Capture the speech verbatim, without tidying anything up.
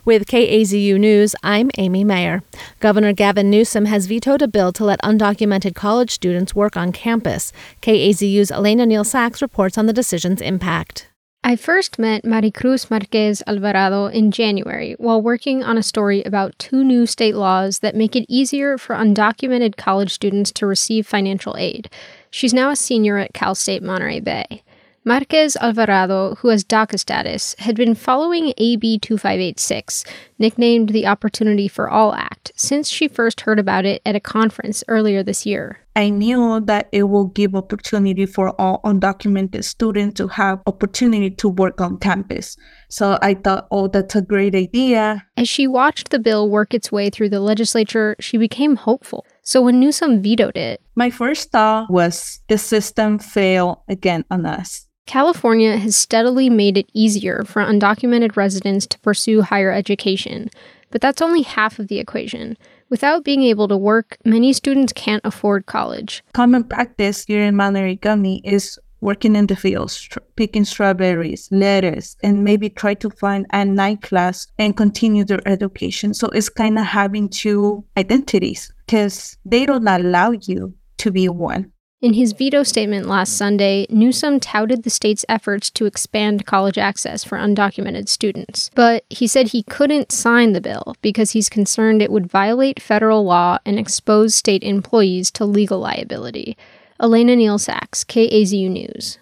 With K A Z U News, I'm Amy Mayer. Governor Gavin Newsom has vetoed a bill to let undocumented college students work on campus. K A Z U's Elena Neal-Sachs reports on the decision's impact. I first met Maricruz Marquez Alvarado in January while working on a story about two new state laws that make it easier for undocumented college students to receive financial aid. She's now a senior at Cal State Monterey Bay. Marquez Alvarado, who has DACA status, had been following A B twenty-five eighty-six, nicknamed the Opportunity for All Act, since she first heard about it at a conference earlier this year. I knew that it will give opportunity for all undocumented students to have opportunity to work on campus. So I thought, oh, that's a great idea. As she watched the bill work its way through the legislature, she became hopeful. So when Newsom vetoed it, my first thought was the system failed again on us. California has steadily made it easier for undocumented residents to pursue higher education. But that's only half of the equation. Without being able to work, many students can't afford college. Common practice here in Monterey County is working in the fields, str- picking strawberries, lettuce, and maybe try to find a night class and continue their education. So it's kind of having two identities because they don't allow you to be one. In his veto statement last Sunday, Newsom touted the state's efforts to expand college access for undocumented students. But he said he couldn't sign the bill because he's concerned it would violate federal law and expose state employees to legal liability. Elena Neal-Sachs, K A Z U News.